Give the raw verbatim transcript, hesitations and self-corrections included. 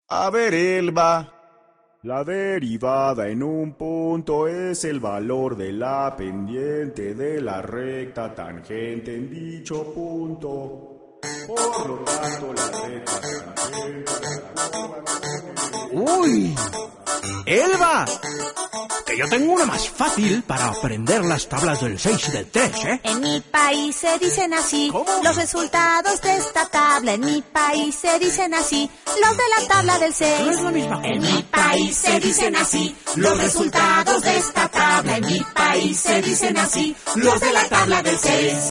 A ver, Elba. La derivada en un punto es el valor de la pendiente de la recta tangente en dicho punto. Por lo tanto, la recta tangente... ¡Uy! ¡Elba! Que yo tengo una más fácil para aprender las tablas del seis y del tres, ¿eh? En mi país se dicen así. ¿Cómo? Los resultados de esta tabla. En mi país se dicen así. Los de la tabla del seis. No es la misma cosa. En mi país se dicen así. Los resultados de esta tabla. En mi país se dicen así. Los de la tabla del seis.